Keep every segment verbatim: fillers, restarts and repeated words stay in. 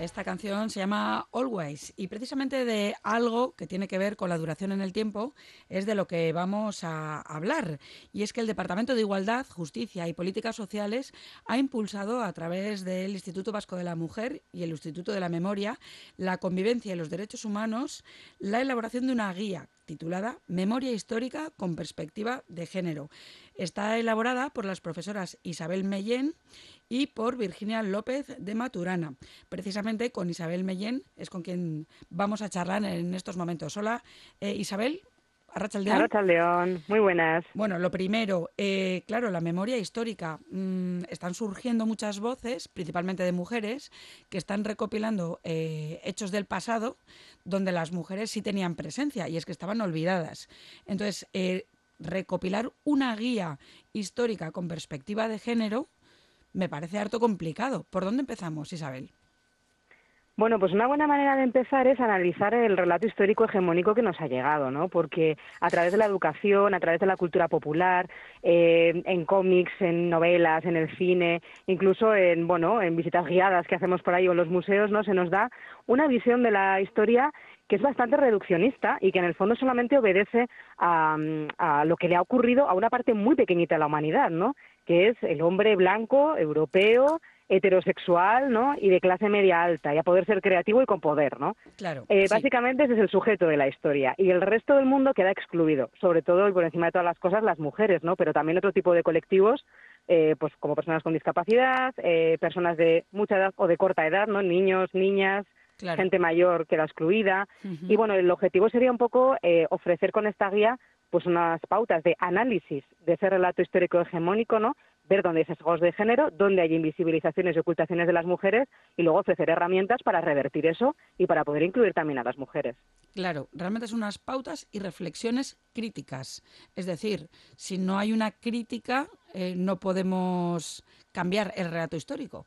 Esta canción se llama Always y precisamente de algo que tiene que ver con la duración en el tiempo es de lo que vamos a hablar. Y es que el Departamento de Igualdad, Justicia y Políticas Sociales ha impulsado a través del Instituto Vasco de la Mujer y el Instituto de la Memoria, la convivencia y los derechos humanos, la elaboración de una guía titulada Memoria Histórica con Perspectiva de Género. Está elaborada por las profesoras Isabel Mellén y por Virginia López de Maturana. Precisamente con Isabel Mellén es con quien vamos a charlar en estos momentos. Hola, eh, Isabel. Arratsaldeon. Arratsaldeon, muy buenas. Bueno, lo primero, eh, claro, la memoria histórica. Mmm, están surgiendo muchas voces, principalmente de mujeres, que están recopilando eh, hechos del pasado donde las mujeres sí tenían presencia y es que estaban olvidadas. Entonces, eh, recopilar una guía histórica con perspectiva de género me parece harto complicado. ¿Por dónde empezamos, Isabel? Bueno, pues una buena manera de empezar es analizar el relato histórico hegemónico que nos ha llegado, ¿no? Porque a través de la educación, a través de la cultura popular, eh, en cómics, en novelas, en el cine, incluso en, bueno, en visitas guiadas que hacemos por ahí o en los museos, ¿no? Se nos da una visión de la historia que es bastante reduccionista y que en el fondo solamente obedece a, a lo que le ha ocurrido a una parte muy pequeñita de la humanidad, ¿no? Que es el hombre blanco, europeo, heterosexual, ¿no? Y de clase media alta, y a poder ser creativo y con poder, ¿no? Claro, Eh, sí. básicamente ese es el sujeto de la historia, y el resto del mundo queda excluido, sobre todo y por encima de todas las cosas las mujeres, ¿no? Pero también otro tipo de colectivos, eh, pues como personas con discapacidad, eh, personas de mucha edad o de corta edad, ¿no? Niños, niñas, Claro. gente mayor queda excluida, Uh-huh. y bueno, el objetivo sería un poco eh, ofrecer con esta guía pues unas pautas de análisis de ese relato histórico hegemónico, ¿no? Ver dónde hay sesgos de género, dónde hay invisibilizaciones y ocultaciones de las mujeres y luego ofrecer herramientas para revertir eso y para poder incluir también a las mujeres. Claro, realmente son unas pautas y reflexiones críticas. Es decir, si no hay una crítica, eh, no podemos cambiar el relato histórico.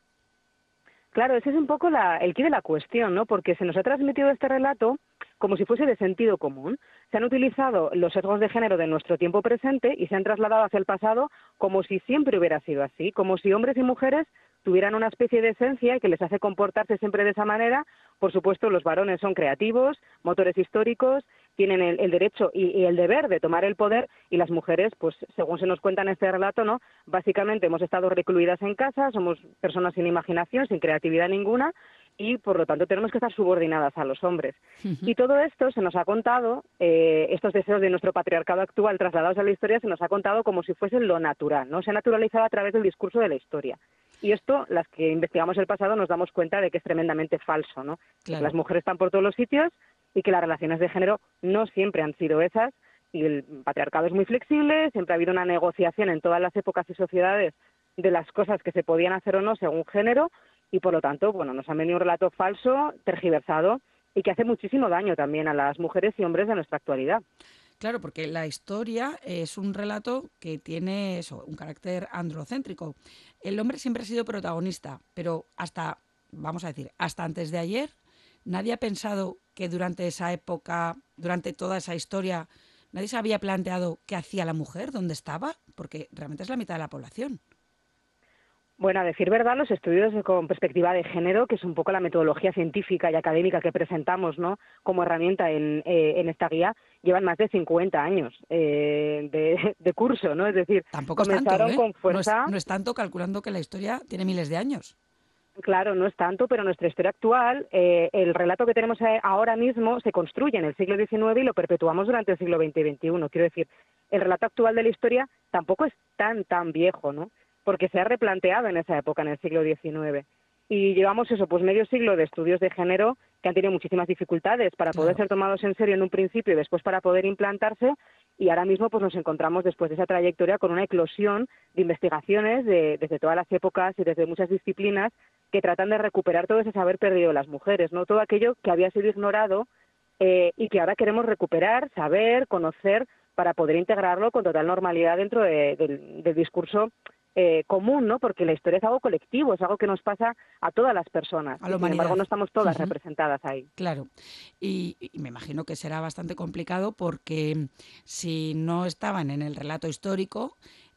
Claro, ese es un poco la, el quid de la cuestión, ¿no? Porque se nos ha transmitido este relato como si fuese de sentido común. Se han utilizado los sesgos de género de nuestro tiempo presente y se han trasladado hacia el pasado como si siempre hubiera sido así, como si hombres y mujeres tuvieran una especie de esencia que les hace comportarse siempre de esa manera. Por supuesto, los varones son creativos, motores históricos, tienen el, el derecho y, y el deber de tomar el poder, y las mujeres, pues según se nos cuenta en este relato, ¿no? Básicamente hemos estado recluidas en casa, somos personas sin imaginación, sin creatividad ninguna, y por lo tanto tenemos que estar subordinadas a los hombres. Uh-huh. Y todo esto se nos ha contado, eh, estos deseos de nuestro patriarcado actual trasladados a la historia, se nos ha contado como si fuesen lo natural, ¿no? Se ha naturalizado a través del discurso de la historia. Y esto, las que investigamos el pasado, nos damos cuenta de que es tremendamente falso, ¿no? Claro. Que las mujeres están por todos los sitios y que las relaciones de género no siempre han sido esas, y el patriarcado es muy flexible, siempre ha habido una negociación en todas las épocas y sociedades de las cosas que se podían hacer o no según género, y por lo tanto, bueno, nos han venido un relato falso, tergiversado, y que hace muchísimo daño también a las mujeres y hombres de nuestra actualidad. Claro, porque la historia es un relato que tiene eso, un carácter androcéntrico. El hombre siempre ha sido protagonista, pero hasta, vamos a decir, hasta antes de ayer, nadie ha pensado que durante esa época, durante toda esa historia, nadie se había planteado qué hacía la mujer, dónde estaba, porque realmente es la mitad de la población. Bueno, a decir verdad, los estudios con perspectiva de género, que es un poco la metodología científica y académica que presentamos, ¿no?, como herramienta en, eh, en esta guía, llevan más de cincuenta años eh, de, de curso, ¿no? Es decir, Tampoco es tanto, comenzaron ¿eh? con No es, fuerza. no es tanto calculando que la historia tiene miles de años. Claro, no es tanto, pero nuestra historia actual, eh, el relato que tenemos ahora mismo se construye en el siglo diecinueve y lo perpetuamos durante el siglo veinte y veintiuno. Quiero decir, el relato actual de la historia tampoco es tan, tan viejo, ¿no?, porque se ha replanteado en esa época, en el siglo diecinueve. Y llevamos eso, pues medio siglo de estudios de género que han tenido muchísimas dificultades para Claro. poder ser tomados en serio en un principio y después para poder implantarse, y ahora mismo pues nos encontramos después de esa trayectoria con una eclosión de investigaciones de, desde todas las épocas y desde muchas disciplinas que tratan de recuperar todo ese saber perdido de las mujeres, ¿no? Todo aquello que había sido ignorado eh, y que ahora queremos recuperar, saber, conocer, para poder integrarlo con total normalidad dentro de, del, del discurso Eh, común, ¿no? Porque la historia es algo colectivo, es algo que nos pasa a todas las personas. A la Y, sin humanidad. embargo, no estamos todas Uh-huh. representadas ahí. Claro. Y, y me imagino que será bastante complicado porque si no estaban en el relato histórico,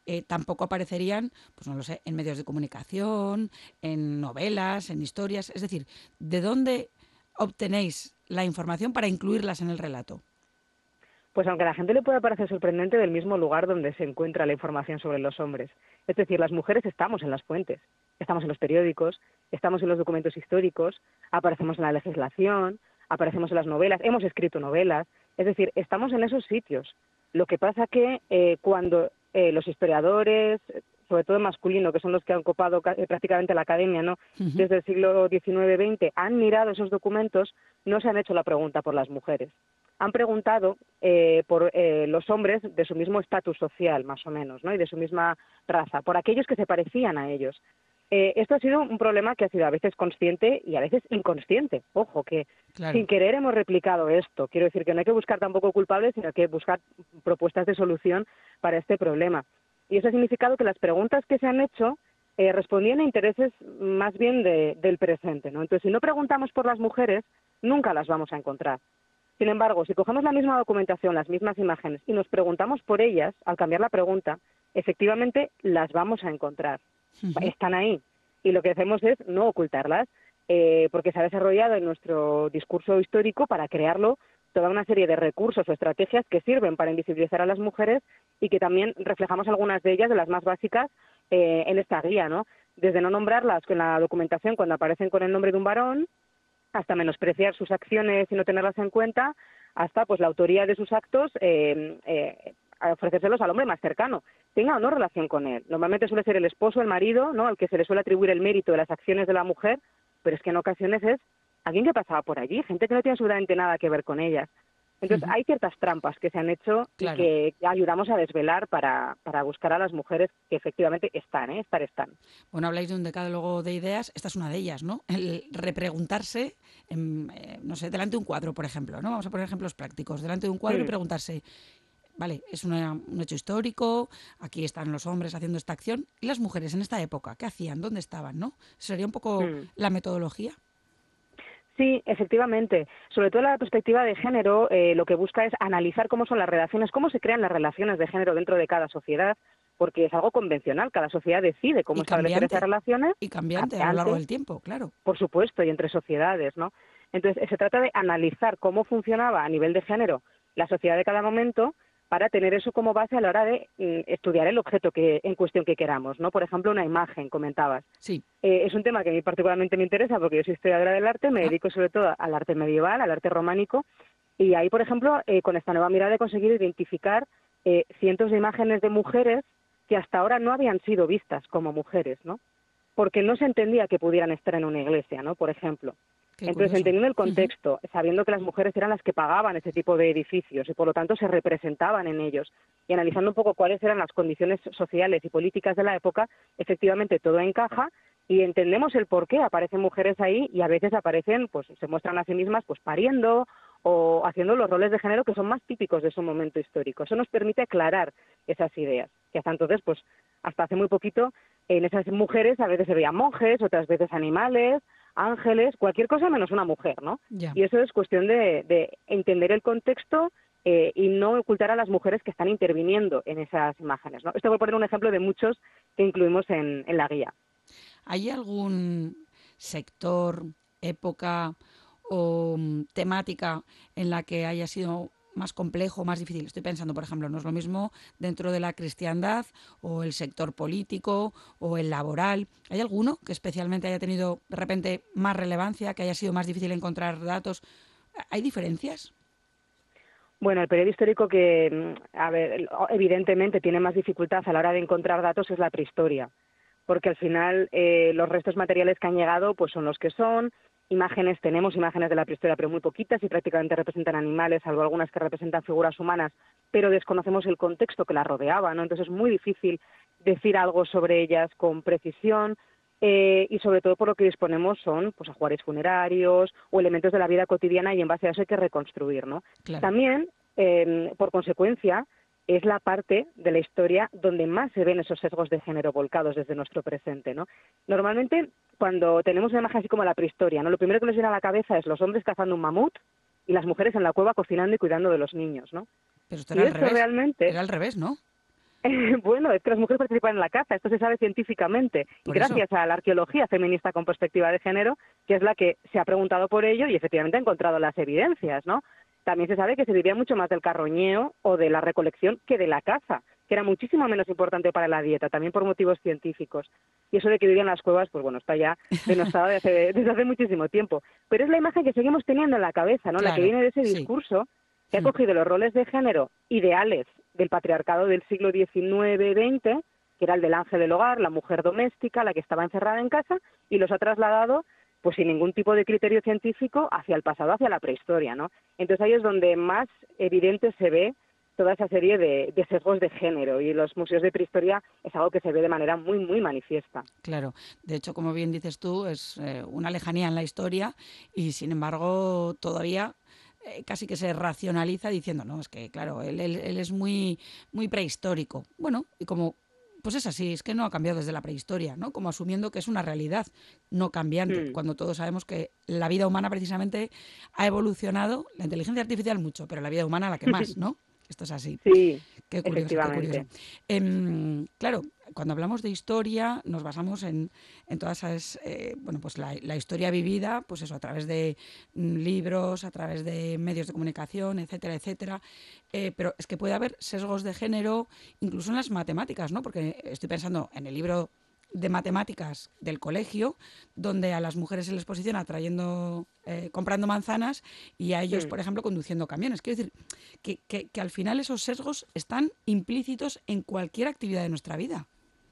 eh, tampoco aparecerían, pues no lo sé, en medios de comunicación, en novelas, en historias. Es decir, ¿de dónde obtenéis la información para incluirlas en el relato? Pues aunque a la gente le pueda parecer sorprendente, del mismo lugar donde se encuentra la información sobre los hombres. Es decir, las mujeres estamos en las fuentes, estamos en los periódicos, estamos en los documentos históricos, aparecemos en la legislación, aparecemos en las novelas, hemos escrito novelas, es decir, estamos en esos sitios. Lo que pasa que eh, cuando eh, los historiadores, sobre todo masculino, que son los que han copado ca- eh, prácticamente la academia, ¿no? Ujú. Desde el siglo diecinueve veinte, han mirado esos documentos, no se han hecho la pregunta por las mujeres. Han preguntado eh, por eh, los hombres de su mismo estatus social, más o menos, ¿no? Y de su misma raza, por aquellos que se parecían a ellos. Eh, esto ha sido un problema que ha sido a veces consciente y a veces inconsciente. Ojo, que sin Claro. querer hemos replicado esto. Quiero decir que no hay que buscar tampoco culpables, sino que buscar propuestas de solución para este problema. Y eso ha significado que las preguntas que se han hecho eh, respondían a intereses más bien de, del presente, ¿no? Entonces, si no preguntamos por las mujeres, nunca las vamos a encontrar. Sin embargo, si cogemos la misma documentación, las mismas imágenes, y nos preguntamos por ellas, al cambiar la pregunta, efectivamente las vamos a encontrar. Ujú. Están ahí. Y lo que hacemos es no ocultarlas, eh, porque se ha desarrollado en nuestro discurso histórico para crearlo toda una serie de recursos o estrategias que sirven para invisibilizar a las mujeres y que también reflejamos algunas de ellas, de las más básicas, eh, en esta guía, ¿no? Desde no nombrarlas en la documentación cuando aparecen con el nombre de un varón, hasta menospreciar sus acciones y no tenerlas en cuenta, hasta pues la autoría de sus actos, eh, eh, a ofrecérselos al hombre más cercano, tenga o no relación con él. Normalmente suele ser el esposo, el marido, ¿no?, al que se le suele atribuir el mérito de las acciones de la mujer, pero es que en ocasiones es alguien que pasaba por allí, gente que no tiene absolutamente nada que ver con ellas. Entonces, Ujú. hay ciertas trampas que se han hecho y Claro. que ayudamos a desvelar para, para buscar a las mujeres que efectivamente están, ¿eh? Estar están. Bueno, habláis de un decálogo de ideas, esta es una de ellas, ¿no? El repreguntarse, en, eh, no sé, delante de un cuadro, por ejemplo, ¿no? Vamos a poner ejemplos prácticos. Delante de un cuadro y Mm. preguntarse, vale, es una- un hecho histórico, aquí están los hombres haciendo esta acción, y las mujeres en esta época, ¿qué hacían? ¿Dónde estaban? ¿No? Sería un poco Mm. la metodología. Sí, efectivamente. Sobre todo la perspectiva de género, eh, lo que busca es analizar cómo son las relaciones, cómo se crean las relaciones de género dentro de cada sociedad, porque es algo convencional. Cada sociedad decide cómo Y establecer esas cambiante, relaciones, y cambiante a lo largo cambiante, del tiempo, claro. por supuesto, y entre sociedades, ¿no? Entonces, eh, se trata de analizar cómo funcionaba a nivel de género la sociedad de cada momento para tener eso como base a la hora de mm, estudiar el objeto que en cuestión que queramos, ¿no? Por ejemplo, una imagen, comentabas. Sí. Eh, es un tema que a mí particularmente me interesa porque yo soy historiadora del arte, me Ah, dedico sobre todo al arte medieval, al arte románico, y ahí, por ejemplo, eh, con esta nueva mirada he conseguido identificar eh, cientos de imágenes de mujeres que hasta ahora no habían sido vistas como mujeres, ¿no? Porque no se entendía que pudieran estar en una iglesia, ¿no? Por ejemplo. qué Entonces, curioso. entendiendo el Ujú. contexto, sabiendo que las mujeres eran las que pagaban ese tipo de edificios y por lo tanto se representaban en ellos, y analizando un poco cuáles eran las condiciones sociales y políticas de la época, efectivamente todo encaja y entendemos el por qué aparecen mujeres ahí y a veces aparecen, pues se muestran a sí mismas pues pariendo o haciendo los roles de género que son más típicos de su momento histórico. Eso nos permite aclarar esas ideas, que hasta entonces, pues hasta hace muy poquito, en esas mujeres a veces se veían monjes, otras veces animales, ángeles, cualquier cosa menos una mujer, ¿no? Ya. Y eso es cuestión de, de entender el contexto eh, y no ocultar a las mujeres que están interviniendo en esas imágenes, ¿no? Esto voy a poner un ejemplo de muchos que incluimos en, en la guía. ¿Hay algún sector, época o mm, temática en la que haya sido más complejo, más difícil? Estoy pensando, por ejemplo, no es lo mismo dentro de la cristiandad o el sector político o el laboral. ¿Hay alguno que especialmente haya tenido de repente más relevancia, que haya sido más difícil encontrar datos? ¿Hay diferencias? Bueno, el periodo histórico que, mm, a ver, evidentemente tiene más dificultad a la hora de encontrar datos es la prehistoria, porque al final eh, los restos materiales que han llegado pues son los que son, imágenes, tenemos imágenes de la prehistoria pero muy poquitas y prácticamente representan animales, salvo algunas que representan figuras humanas, pero desconocemos el contexto que las rodeaba, ¿no? Entonces es muy difícil decir algo sobre ellas con precisión. Eh, y sobre todo por lo que disponemos son pues ajuares funerarios o elementos de la vida cotidiana y en base a eso hay que reconstruir, ¿no? Claro. También, eh, por consecuencia, es la parte de la historia donde más se ven esos sesgos de género volcados desde nuestro presente, ¿no? Normalmente, cuando tenemos una imagen así como la prehistoria, ¿no?, lo primero que nos viene a la cabeza es los hombres cazando un mamut y las mujeres en la cueva cocinando y cuidando de los niños, ¿no? Pero esto Y era al esto revés. realmente Era al revés, ¿no? Bueno, es que las mujeres participan en la caza, esto se sabe científicamente, y Por eso. gracias a la arqueología feminista con perspectiva de género, que es la que se ha preguntado por ello y efectivamente ha encontrado las evidencias, ¿no? También se sabe que se vivía mucho más del carroñeo o de la recolección que de la caza, que era muchísimo menos importante para la dieta, también por motivos científicos. Y eso de que vivían en las cuevas, pues bueno, está ya denostado desde hace, desde hace muchísimo tiempo. Pero es la imagen que seguimos teniendo en la cabeza, ¿no? La que Claro, viene de ese sí. discurso que ha Mm. cogido los roles de género ideales del patriarcado del siglo diecinueve veinte, que era el del ángel del hogar, la mujer doméstica, la que estaba encerrada en casa, y los ha trasladado, pues sin ningún tipo de criterio científico, hacia el pasado, hacia la prehistoria, ¿no? Entonces ahí es donde más evidente se ve toda esa serie de, de sesgos de género, y los museos de prehistoria es algo que se ve de manera muy, muy manifiesta. Claro, de hecho, como bien dices tú, es eh, una lejanía en la historia y sin embargo todavía eh, casi que se racionaliza diciendo, no, es que claro, él, él- él es muy, muy prehistórico. Bueno, y como, pues es así, es que no ha cambiado desde la prehistoria, ¿no? Como asumiendo que es una realidad no cambiante, Mm. cuando todos sabemos que la vida humana precisamente ha evolucionado, la inteligencia artificial mucho, pero la vida humana la que más, ¿no? Esto es así. Sí, Qué curioso, qué curioso. efectivamente. Em, claro, cuando hablamos de historia nos basamos en, en todas esas, eh, bueno, pues la, la historia vivida, pues eso, a través de mm, libros, a través de medios de comunicación, etcétera, etcétera. Eh, pero es que puede haber sesgos de género incluso en las matemáticas, ¿no? Porque estoy pensando en el libro de matemáticas del colegio, donde a las mujeres se les posiciona trayendo, eh, comprando manzanas y a ellos, Mm. por ejemplo, conduciendo camiones. Quiero decir que, que, que al final esos sesgos están implícitos en cualquier actividad de nuestra vida.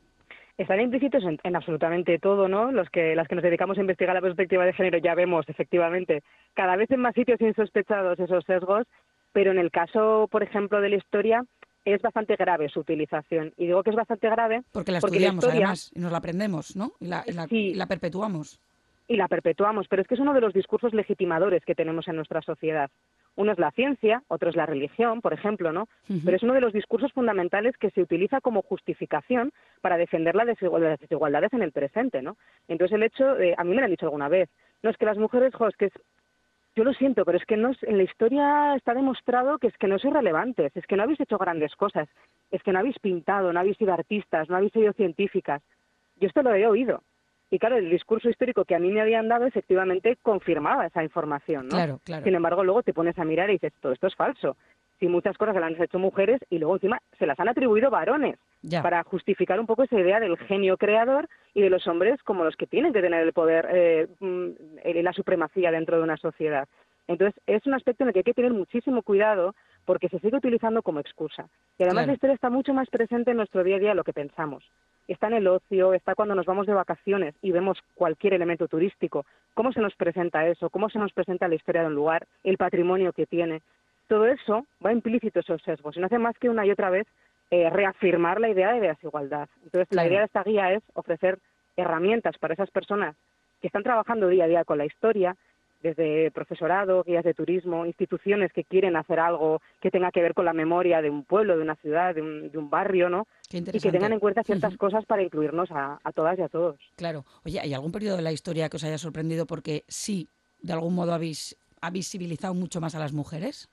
Están implícitos en, en absolutamente todo, ¿no? Los que, las que nos dedicamos a investigar la perspectiva de género ya vemos, efectivamente, cada vez en más sitios insospechados esos sesgos, pero en el caso, por ejemplo, de la historia, es bastante grave su utilización. Y digo que es bastante grave Porque la porque la estudiamos historia, además y nos la aprendemos, ¿no? Y la, y la, y sí, la perpetuamos. y la perpetuamos, pero es que es uno de los discursos legitimadores que tenemos en nuestra sociedad. Uno es la ciencia, otro es la religión, por ejemplo, ¿no? Pero Ujú. es uno de los discursos fundamentales que se utiliza como justificación para defender la desigual- las desigualdades en el presente, ¿no? Entonces el hecho, eh, a mí me lo han dicho alguna vez, no es que las mujeres, jo, es que es, yo lo siento, pero es que no es- en la historia está demostrado que es que no sois relevantes, es que no habéis hecho grandes cosas, es que no habéis pintado, no habéis sido artistas, no habéis sido científicas. Yo esto lo he oído. Y claro, el discurso histórico que a mí me habían dado efectivamente confirmaba esa información, ¿no? Claro, claro. Sin embargo, luego te pones a mirar y dices, todo esto es falso. Si muchas cosas se las han hecho mujeres y luego encima se las han atribuido varones Ya. para justificar un poco esa idea del genio creador y de los hombres como los que tienen que tener el poder eh, mm, y la supremacía dentro de una sociedad. Entonces, es un aspecto en el que hay que tener muchísimo cuidado porque se sigue utilizando como excusa. Y además la Claro. historia está mucho más presente en nuestro día a día de lo que pensamos. Está en el ocio, está cuando nos vamos de vacaciones y vemos cualquier elemento turístico, cómo se nos presenta eso, cómo se nos presenta la historia de un lugar, el patrimonio que tiene. Todo eso va implícito esos sesgos y no hace más que una y otra vez eh, reafirmar la idea de desigualdad. Entonces, la idea Claro. de esta guía es ofrecer herramientas para esas personas que están trabajando día a día con la historia, desde profesorado, guías de turismo, instituciones que quieren hacer algo que tenga que ver con la memoria de un pueblo, de una ciudad, de un, de un barrio, ¿no? Qué Y que tengan interesante. en cuenta ciertas cosas para incluirnos a, a todas y a todos. Claro. Oye, ¿hay algún periodo de la historia que os haya sorprendido porque sí, de algún modo habéis ha visibilizado mucho más a las mujeres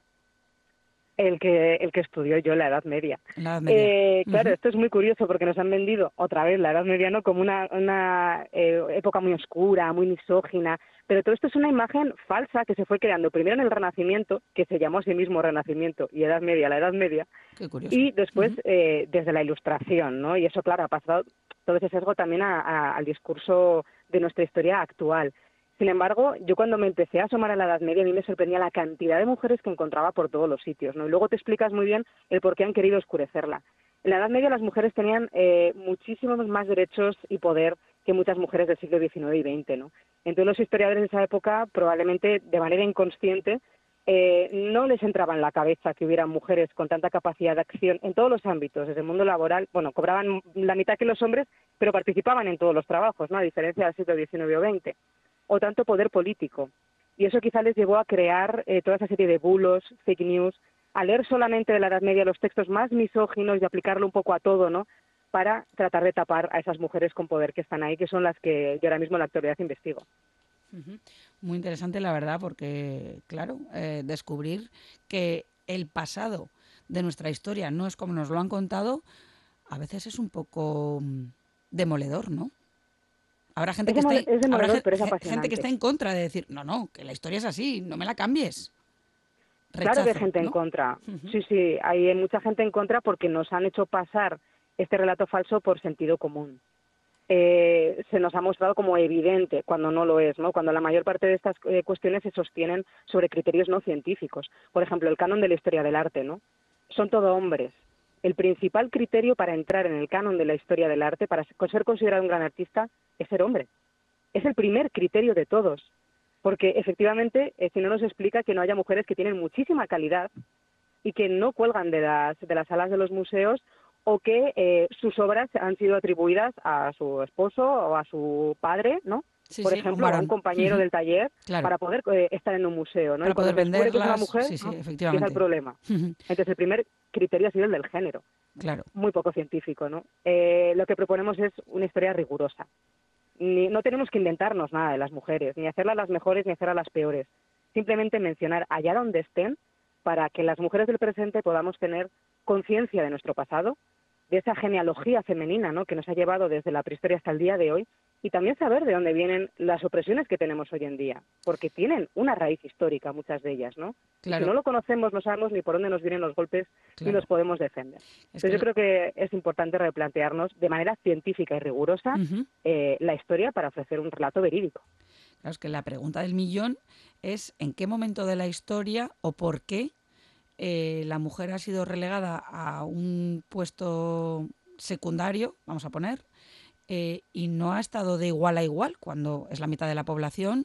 El que, el que estudió yo la Edad Media. en la Edad Media? Eh, claro, Ujú. esto es muy curioso porque nos han vendido otra vez la Edad Media, ¿no?, como una, una eh, época muy oscura, muy misógina, pero todo esto es una imagen falsa que se fue creando primero en el Renacimiento, que se llamó a sí mismo Renacimiento, y Edad Media, la Edad Media, Qué curioso. y después Ujú. eh, desde la Ilustración, ¿no? Y eso, claro, ha pasado todo ese sesgo también a- a- al discurso de nuestra historia actual. Sin embargo, yo cuando me empecé a asomar a la Edad Media, a mí me sorprendía la cantidad de mujeres que encontraba por todos los sitios, ¿no? Y luego te explicas muy bien el por qué han querido oscurecerla. En la Edad Media las mujeres tenían eh, muchísimos más derechos y poder que muchas mujeres del siglo diecinueve y veinte, ¿no? Entonces los historiadores de esa época, probablemente de manera inconsciente, eh, no les entraba en la cabeza que hubiera mujeres con tanta capacidad de acción en todos los ámbitos, desde el mundo laboral, bueno, cobraban la mitad que los hombres, pero participaban en todos los trabajos, ¿no?, a diferencia del siglo diecinueve o veinte, o tanto poder político. Y eso quizá les llevó a crear eh, toda esa serie de bulos, fake news, a leer solamente de la Edad Media los textos más misóginos y aplicarlo un poco a todo, ¿no?, para tratar de tapar a esas mujeres con poder que están ahí, que son las que yo ahora mismo en la actualidad investigo. Ujú. Muy interesante, la verdad, porque, claro, eh, descubrir que el pasado de nuestra historia no es como nos lo han contado, a veces es un poco mm, demoledor, ¿no? Habrá gente Es, que demole- esté, es habrá demoledor, ge- pero es ge- gente que apasionante. está en contra de decir, no, no, que la historia es así, no me la cambies. Claro que hay Rechazo, gente en ¿no? contra. Ujú. Sí, sí, hay mucha gente en contra porque nos han hecho pasar este relato falso por sentido común. Eh, se nos ha mostrado como evidente cuando no lo es, ¿no? Cuando la mayor parte de estas eh, cuestiones se sostienen sobre criterios no científicos. Por ejemplo, el canon de la historia del arte, ¿no? Son todo hombres. El principal criterio para entrar en el canon de la historia del arte, para ser considerado un gran artista, es ser hombre. Es el primer criterio de todos, porque efectivamente, eh, si no nos explica que no haya mujeres que tienen muchísima calidad y que no cuelgan de las, de las salas de los museos o que eh, sus obras han sido atribuidas a su esposo o a su padre, ¿no? Sí, Por sí, a un ejemplo, o a un varón. compañero Ujú. del taller Claro, para poder eh, estar en un museo, ¿no? Y para cuando poder se descubre que es una venderlas, mujer, sí, sí, ah, empieza el efectivamente. problema. Ujú. Entonces, el primer criterio ha sido el del género, Claro, muy poco científico, ¿no? Eh, lo que proponemos es una historia rigurosa. Ni, no tenemos que inventarnos nada de las mujeres, ni hacerlas las mejores ni hacerlas las peores. Simplemente mencionar allá donde estén para que las mujeres del presente podamos tener conciencia de nuestro pasado, de esa genealogía femenina, ¿no?, que nos ha llevado desde la prehistoria hasta el día de hoy, y también saber de dónde vienen las opresiones que tenemos hoy en día, porque tienen una raíz histórica muchas de ellas, ¿no? Y si claro, no lo conocemos, no sabemos ni por dónde nos vienen los golpes ni claro. nos podemos defender. Es que, Entonces yo el- creo que es importante replantearnos de manera científica y rigurosa Ujú. eh, la historia para ofrecer un relato verídico. Claro, es que la pregunta del millón es en qué momento de la historia o por qué eh, la mujer ha sido relegada a un puesto secundario, vamos a poner, eh, y no ha estado de igual a igual cuando es la mitad de la población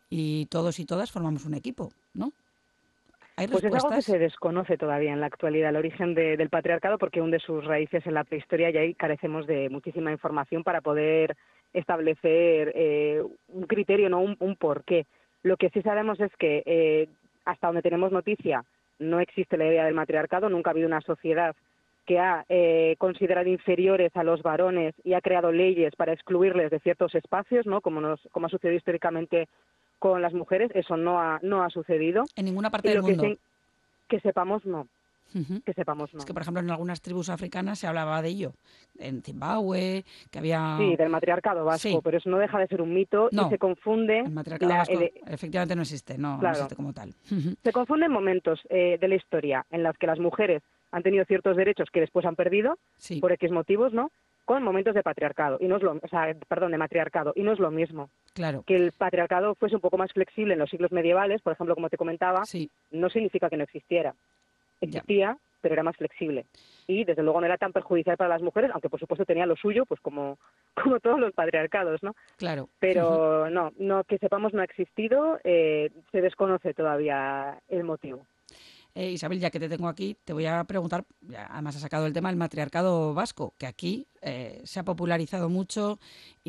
y todos y todas formamos un equipo, ¿no? ¿Hay Pues es algo que respuestas? se desconoce todavía en la actualidad, el origen de- del patriarcado, porque hunde sus raíces en la prehistoria y ahí carecemos de muchísima información para poder establecer eh, un criterio, no un, un porqué. Lo que sí sabemos es que eh, hasta donde tenemos noticia no existe la idea del matriarcado, nunca ha habido una sociedad que ha eh, considerado inferiores a los varones y ha creado leyes para excluirles de ciertos espacios, ¿no? Como, nos, como ha sucedido históricamente con las mujeres, eso no ha, no ha sucedido. En ninguna parte Y del lo que mundo. sí, que sepamos no, Ujú. que sepamos Es no. que, por ejemplo, en algunas tribus africanas se hablaba de ello. En Zimbabue, que había... Sí, del matriarcado vasco, Sí, pero eso no deja de ser un mito y no, se confunde el matriarcado la, vasco el- efectivamente no existe, no, no claro, existe como tal. Ujú. se confunden momentos eh, de la historia en los que las mujeres han tenido ciertos derechos que después han perdido Sí, por X motivos, ¿no? Con momentos de patriarcado y no es lo, o sea, perdón, de matriarcado y no es lo mismo. claro, Que el patriarcado fuese un poco más flexible en los siglos medievales, por ejemplo, como te comentaba, sí, no significa que no existiera. ya, Existía, pero era más flexible. Y desde luego no era tan perjudicial para las mujeres, aunque por supuesto tenía lo suyo, pues como, como todos los patriarcados, ¿no? claro. Ujú. Pero no, no que sepamos no ha existido, eh, se desconoce todavía el motivo. Eh, Isabel, ya que te tengo aquí, te voy a preguntar, ya, además has sacado el tema del matriarcado vasco, que aquí eh, se ha popularizado mucho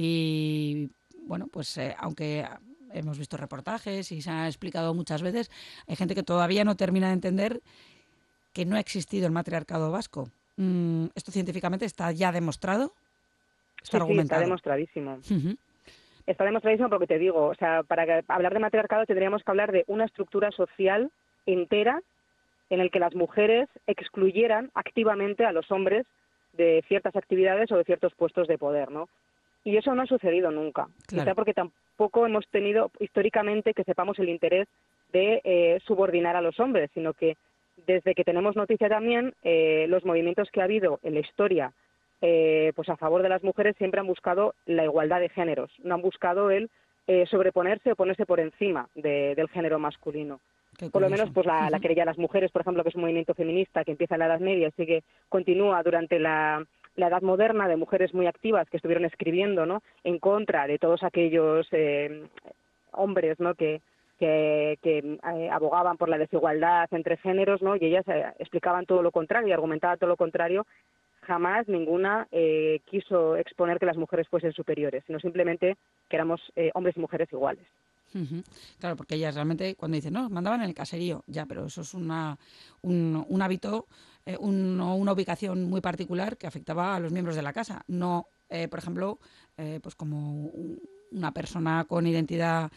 y, bueno, pues eh, aunque hemos visto reportajes y se ha explicado muchas veces, hay gente que todavía no termina de entender que no ha existido el matriarcado vasco. Mm, ¿esto científicamente está ya demostrado? ¿Está Sí, sí, está argumentado? demostradísimo. Ujú. Está demostradísimo porque te digo, o sea, para que- hablar de matriarcado tendríamos que hablar de una estructura social entera en el que las mujeres excluyeran activamente a los hombres de ciertas actividades o de ciertos puestos de poder, ¿no? Y eso no ha sucedido nunca. Claro, Quizá porque tampoco hemos tenido históricamente que sepamos el interés de eh, subordinar a los hombres, sino que desde que tenemos noticia también, eh, los movimientos que ha habido en la historia eh, pues a favor de las mujeres siempre han buscado la igualdad de géneros, no han buscado el eh, sobreponerse o ponerse por encima de- del género masculino. qué Por lo menos curioso. pues la, la Ujú. querella de las mujeres, por ejemplo, que es un movimiento feminista que empieza en la Edad Media y sigue, continúa durante la, la Edad Moderna, de mujeres muy activas que estuvieron escribiendo, ¿no?, en contra de todos aquellos eh, hombres, ¿no?, que que, que eh, abogaban por la desigualdad entre géneros, ¿no?, y ellas eh, explicaban todo lo contrario y argumentaban todo lo contrario. Jamás ninguna eh, quiso exponer que las mujeres fuesen superiores, sino simplemente que éramos eh, hombres y mujeres iguales. Ujú. Claro, porque ellas realmente cuando dicen, no, mandaban en el caserío, ya, pero eso es una, un, un hábito, eh, un- o una ubicación muy particular que afectaba a los miembros de la casa, no, eh, por ejemplo, eh, pues como un, una persona con identidad,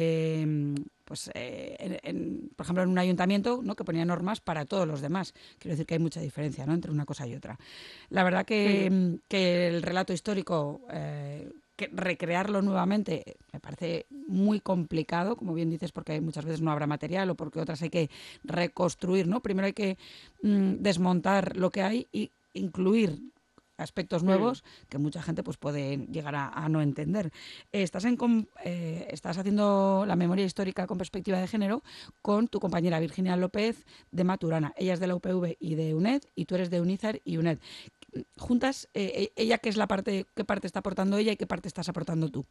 eh, pues eh, en, en, por ejemplo, en un ayuntamiento, ¿no?, que ponía normas para todos los demás. Quiero decir que hay mucha diferencia, ¿no?, entre una cosa y otra. La verdad que, Mm. que el relato histórico, eh, que recrearlo nuevamente me parece muy complicado, como bien dices, porque muchas veces no habrá material o porque otras hay que reconstruir, ¿no? Primero hay que mm, desmontar lo que hay y incluir aspectos Mm. nuevos que mucha gente pues puede llegar a, a no entender. Eh, estás, en, eh, estás haciendo la memoria histórica con perspectiva de género con tu compañera Virginia López de Maturana. Ella es de la U P V y de UNED y tú eres de UNIZAR y UNED. Juntas, eh, ella, ¿qué es la parte, qué parte está aportando ella y qué parte estás aportando tú?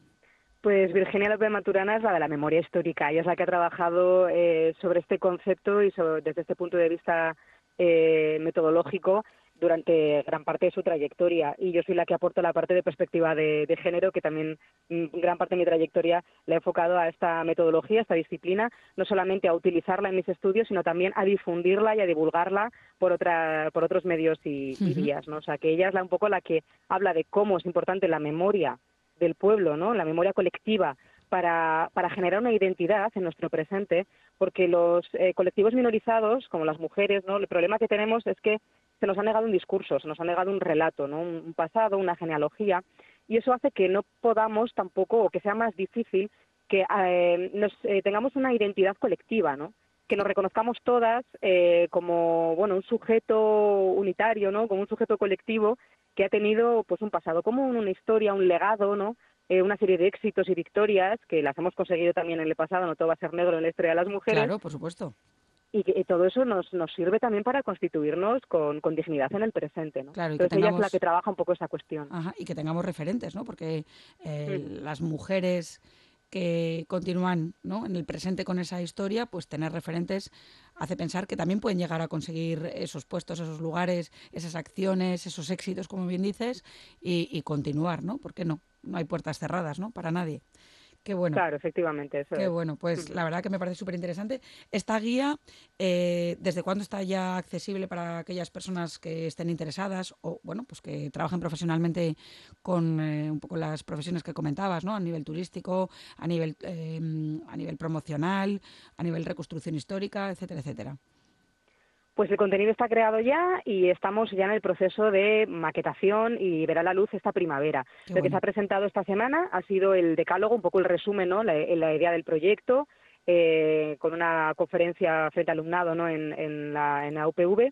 Pues Virginia López Maturana es la de la memoria histórica. Ella es la que ha trabajado eh, sobre este concepto y sobre, desde este punto de vista eh, metodológico durante gran parte de su trayectoria. Y yo soy la que aporto la parte de perspectiva de, de género, que también mm, gran parte de mi trayectoria la he enfocado a esta metodología, a esta disciplina, no solamente a utilizarla en mis estudios, sino también a difundirla y a divulgarla por, otra, por otros medios y, y Uh-huh. vías, ¿no? O sea, que ella es la, un poco la que habla de cómo es importante la memoria del pueblo, ¿no?, la memoria colectiva, para, para generar una identidad en nuestro presente, porque los eh, colectivos minorizados, como las mujeres, ¿no?, el problema que tenemos es que se nos ha negado un discurso, se nos ha negado un relato, ¿no?, un, un pasado, una genealogía, y eso hace que no podamos tampoco, o que sea más difícil, que eh, nos, eh, tengamos una identidad colectiva, ¿no?, que nos reconozcamos todas eh, como, bueno, un sujeto unitario, ¿no?, como un sujeto colectivo que ha tenido pues un pasado común, una historia, un legado, ¿no?, eh, una serie de éxitos y victorias que las hemos conseguido también en el pasado, no todo va a ser negro en la historia de las mujeres, Claro, por supuesto. y que y todo eso nos, nos sirve también para constituirnos con, con dignidad en el presente, ¿no? Claro, y que Entonces ella es la que tengamos, trabaja un poco esa cuestión. ajá, y que tengamos referentes, ¿no? Porque Mm. eh, las mujeres que continúan, ¿no?, en el presente con esa historia, pues tener referentes hace pensar que también pueden llegar a conseguir esos puestos, esos lugares, esas acciones, esos éxitos, como bien dices, y, y continuar, ¿no? ¿Por qué no? No hay puertas cerradas, ¿no?, para nadie. Qué bueno. Claro, efectivamente, eso Qué es. bueno, pues Mm. la verdad que me parece súper interesante. Esta guía, eh, ¿desde cuándo está ya accesible para aquellas personas que estén interesadas o, bueno, pues que trabajen profesionalmente con eh, un poco las profesiones que comentabas, ¿no? A nivel turístico, a nivel, eh, a nivel promocional, a nivel reconstrucción histórica, etcétera, etcétera. Pues el contenido está creado ya y estamos ya en el proceso de maquetación y verá la luz esta primavera. Qué Lo que se bueno. ha presentado esta semana ha sido el decálogo, un poco el resumen, ¿no?, la, la idea del proyecto, eh, con una conferencia frente al alumnado, ¿no?, en, en, la, en la U P V.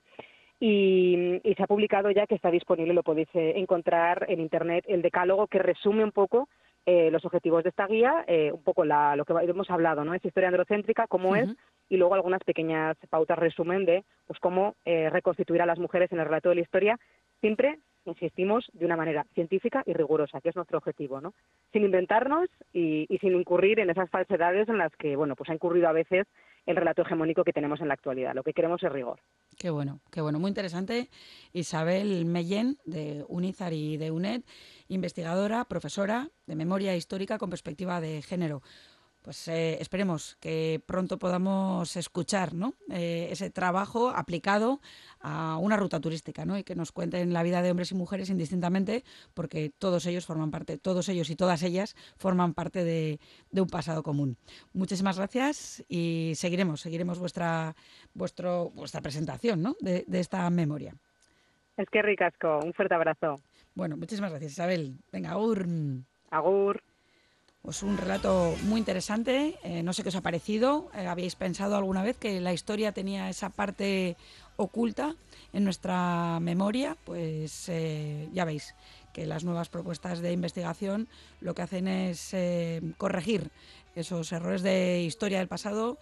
Y, y se ha publicado ya, que está disponible, lo podéis eh, encontrar en Internet, el decálogo que resume un poco eh, los objetivos de esta guía, eh, un poco la, lo que hemos hablado, ¿no?, esa historia androcéntrica, cómo es, Uh-huh. y luego algunas pequeñas pautas resumen de pues cómo eh, reconstituir a las mujeres en el relato de la historia, siempre, insistimos, de una manera científica y rigurosa, que es nuestro objetivo, ¿no? Sin inventarnos y, y sin incurrir en esas falsedades en las que, bueno, pues ha incurrido a veces el relato hegemónico que tenemos en la actualidad. Lo que queremos es rigor. Qué bueno, qué bueno, muy interesante. Isabel Mellén, de UNIZAR y de UNED, investigadora, profesora de memoria histórica con perspectiva de género. Pues eh, esperemos que pronto podamos escuchar, ¿no?, eh, ese trabajo aplicado a una ruta turística, ¿no?, y que nos cuenten la vida de hombres y mujeres indistintamente, porque todos ellos forman parte, todos ellos y todas ellas forman parte de, de un pasado común. Muchísimas gracias y seguiremos, seguiremos vuestra, vuestro, vuestra presentación, ¿no?, de, de esta memoria. Es que ricasco, un fuerte abrazo. Bueno, muchísimas gracias, Isabel. Venga, agur. Agur. Pues un relato muy interesante, eh, no sé qué os ha parecido, eh, ¿habéis pensado alguna vez que la historia tenía esa parte oculta en nuestra memoria? Pues eh, ya veis que las nuevas propuestas de investigación lo que hacen es eh, corregir esos errores de historia del pasado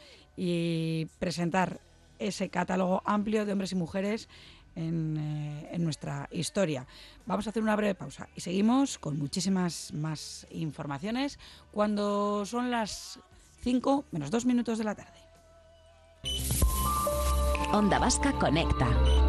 y presentar ese catálogo amplio de hombres y mujeres en, eh, en nuestra historia. Vamos a hacer una breve pausa y seguimos con muchísimas más informaciones cuando son las cinco menos dos minutos de la tarde. Onda Vasca Conecta.